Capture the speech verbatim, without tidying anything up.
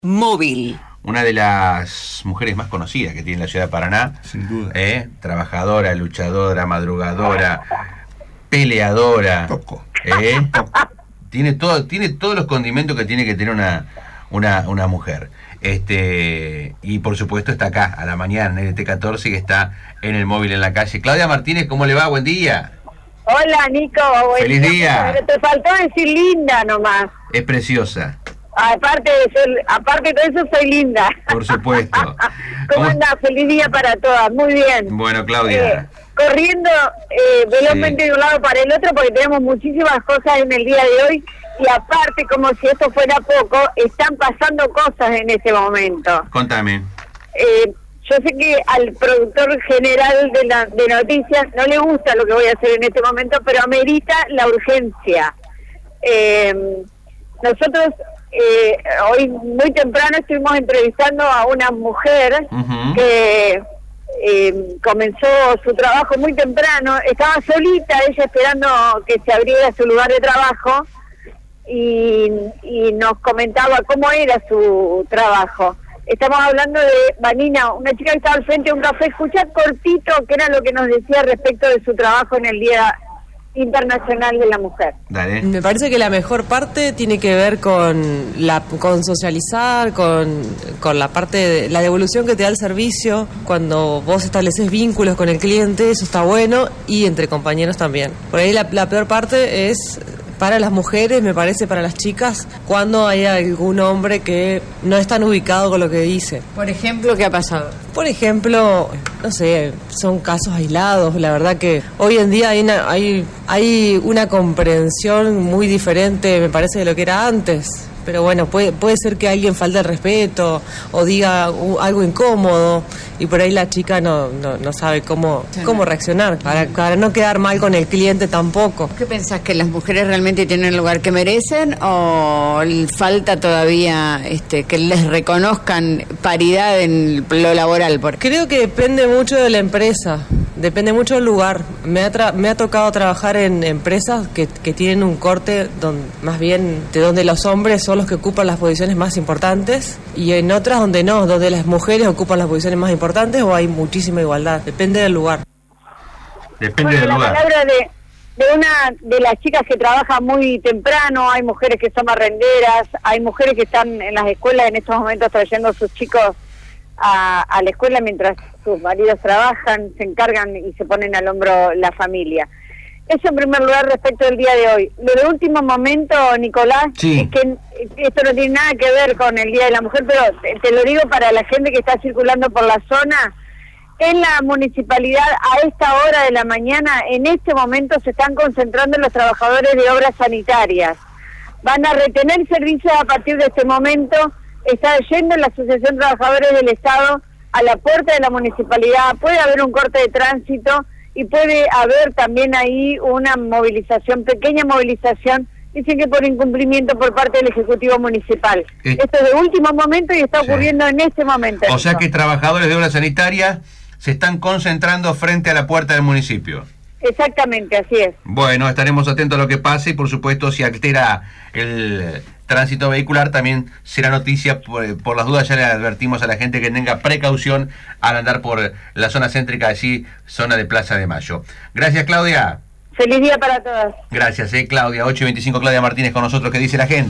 Móvil. Una de las mujeres más conocidas que tiene la ciudad de Paraná. Sin duda. ¿eh? Trabajadora, luchadora, madrugadora, peleadora. Poco. ¿eh? Tiene todo, tiene todos los condimentos que tiene que tener una, una, una mujer. Este, y por supuesto está acá, a la mañana, en el T catorce, que está en el móvil en la calle. Claudia Martínez, ¿cómo le va? Buen día. Hola, Nico. Buen Feliz día. Pero te faltó decir linda nomás. Es preciosa. Aparte de ser, aparte de eso, soy linda. Por supuesto. ¿Cómo andás? Feliz día para todas. Muy bien. Bueno, Claudia. Eh, corriendo eh, velozmente Sí. de un lado para el otro porque tenemos muchísimas cosas en el día de hoy y aparte, como si esto fuera poco, están pasando cosas en este momento. Contame. Eh, yo sé que al productor general de, la, de noticias no le gusta lo que voy a hacer en este momento, pero amerita la urgencia. Eh, nosotros eh, hoy muy temprano estuvimos entrevistando a una mujer Uh-huh. que eh, comenzó su trabajo muy temprano, estaba solita ella esperando que se abriera su lugar de trabajo y, y nos comentaba cómo era su trabajo. Estamos hablando de Vanina, una chica que estaba al frente de un café. Escuchá cortito qué era lo que nos decía respecto de su trabajo en el Día Internacional de la Mujer. Dale. Me parece que la mejor parte tiene que ver con la con socializar, con, con la parte de la devolución que te da el servicio, cuando vos estableces vínculos con el cliente, eso está bueno, y entre compañeros también. Por ahí la, la peor parte es para las mujeres, me parece, para las chicas, cuando hay algún hombre que no es tan ubicado con lo que dice. Por ejemplo, ¿qué ha pasado? Por ejemplo, no sé, son casos aislados. La verdad que hoy en día hay una, hay, hay una comprensión muy diferente, me parece, de lo que era antes. Pero bueno, puede, puede ser que alguien falte el respeto o diga uh, algo incómodo y por ahí la chica no, no, no sabe cómo, cómo reaccionar para, para no quedar mal con el cliente tampoco. ¿Qué pensás, que las mujeres realmente tienen el lugar que merecen o falta todavía este, que les reconozcan paridad en lo laboral? Por... Creo que depende mucho de la empresa, depende mucho del lugar. Me ha, tra- me ha tocado trabajar en empresas que, que tienen un corte donde, más bien de donde los hombres son los que ocupan las posiciones más importantes y en otras donde no, donde las mujeres ocupan las posiciones más importantes o hay muchísima igualdad. Depende del lugar. Depende Bueno, del la lugar. palabra de, de una de las chicas que trabaja muy temprano, hay mujeres que son barrenderas, hay mujeres que están en las escuelas en estos momentos trayendo a sus chicos a, a la escuela mientras sus maridos trabajan, se encargan y se ponen al hombro la familia. Eso en primer lugar respecto del día de hoy. Lo de último momento, Nicolás, Sí. es que esto no tiene nada que ver con el Día de la Mujer, pero te, te lo digo para la gente que está circulando por la zona. En la municipalidad, a esta hora de la mañana, en este momento se están concentrando los trabajadores de obras sanitarias. Van a retener servicios a partir de este momento. Está yendo la Asociación de Trabajadores del Estado a la puerta de la municipalidad. Puede haber un corte de tránsito y puede haber también ahí una movilización, pequeña movilización, dicen que por incumplimiento por parte del Ejecutivo Municipal. Eh. Esto es de último momento y está Sí. ocurriendo en este momento. O sea que trabajadores de obras sanitarias se están concentrando frente a la puerta del municipio. Exactamente, así es. Bueno, estaremos atentos a lo que pase y por supuesto si altera el tránsito vehicular también será noticia. Por, por las dudas ya le advertimos a la gente que tenga precaución al andar por la zona céntrica, allí zona de Plaza de Mayo. Gracias, Claudia. Feliz día para todas. Gracias, eh, Claudia. ocho y veinticinco, Claudia Martínez con nosotros. ¿Qué dice la gente?